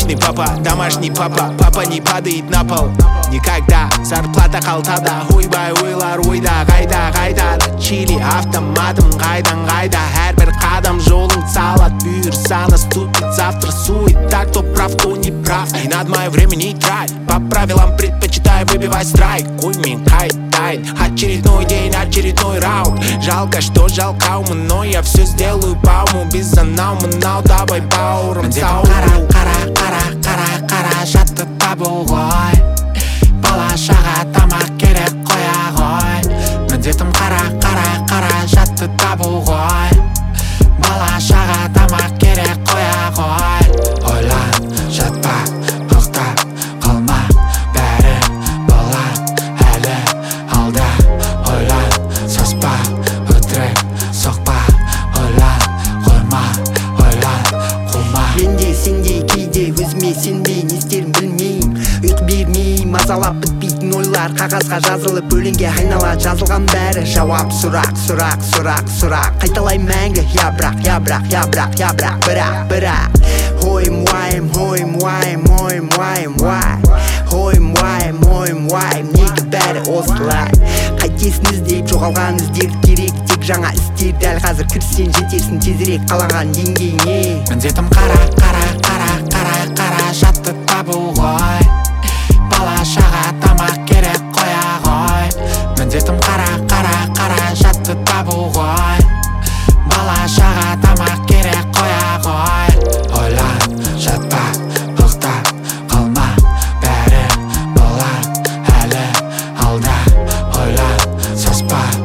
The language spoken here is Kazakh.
Домашний папа, папа не падает на пол никогда. Зарплата қалтада, ойбай ойлар ойда, қайда чили автоматом қайда әрбір қадам жолың салат бұйырса наступит завтра сует. Так кто прав, кто не прав, и над мое время не трать. По правилам предпочитаю выбивать страйк. Ой, мен қайтайын, очередной день, очередной раунд. Жалко, что жалқаумын, но я все сделаю по-уму. Без анау-мынау, давай бауырым сау. Қара жатты табу ғой, бала шаға тамақ керек қоя ғой. Міндетім қара жатты табу ғой, бала шаға тамақ керек қоя ғой. Ойлан, жатпа, тоқтап қалма, бәрі болады әлі алда. Ойлан, саспа, өтірік соқпа, ойлан, қойма, ойлан, қума. Менде сендей кейде өзіме сенбей не істерін білмеймін. Ұйқы бермеймін, мазалап бітпейтін ойлар қағазға жазылып өлеңге айналады. Жазылған бәрі жауап сұрақ қайталай мәңгі. Я бірақ ойым уайым неге бәрі осылай. Қайтесін іздеп жоғалған іздер керек, тек жаңа істер. Дәл қазір кірсен жетерсін тезірек қалаған деңгейіне. Міндетім қара жатты табу ғой, бала шаға тамақ керек қоя ғой. Міндетім қара жатты табу ғой, бала шаға тамақ керек қоя ғой. Ойлан, жатпа, тоқтап қалма, бәрі болады әлі алда. Ойлан, саспа,